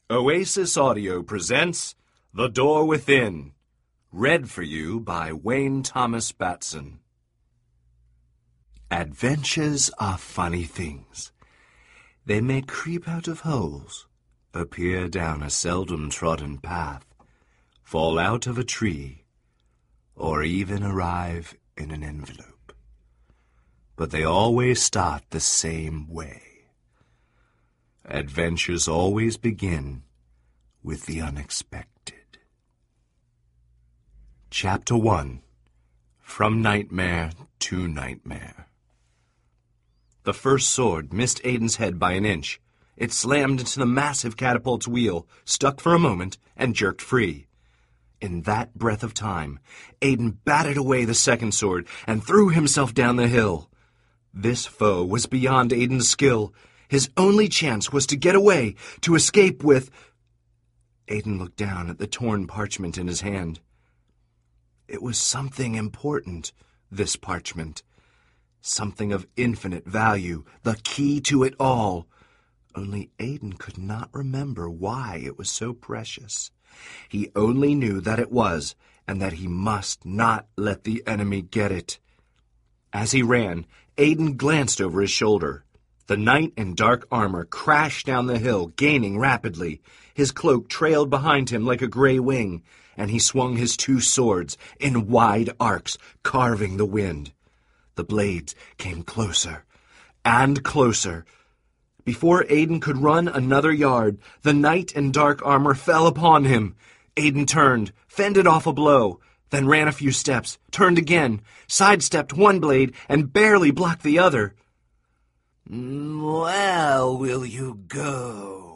Oasis Audio presents The Door Within, read for you by Wayne Thomas Batson. Adventures are funny things. They may creep out of holes, appear down a seldom trodden path, fall out of a tree, or even arrive in an envelope. But they always start the same way. Adventures always begin with the unexpected. Chapter 1. From Nightmare to Nightmare. The first sword missed Aiden's head by an inch. It slammed into the massive catapult's wheel, stuck for a moment, and jerked free. In that breath of time, Aiden batted away the second sword and threw himself down the hill. This foe was beyond Aiden's skill. His only chance was to get away, to escape with... Aiden looked down at the torn parchment in his hand. It was something important, this parchment. Something of infinite value, the key to it all. Only Aiden could not remember why it was so precious. He only knew that it was, and that he must not let the enemy get it. As he ran, Aiden glanced over his shoulder. The knight in dark armor crashed down the hill, gaining rapidly. His cloak trailed behind him like a gray wing, and he swung his two swords in wide arcs, carving the wind. The blades came closer and closer. Before Aiden could run another yard, the knight in dark armor fell upon him. Aiden turned, fended off a blow, then ran a few steps, turned again, sidestepped one blade, and barely blocked the other. Well, will you go?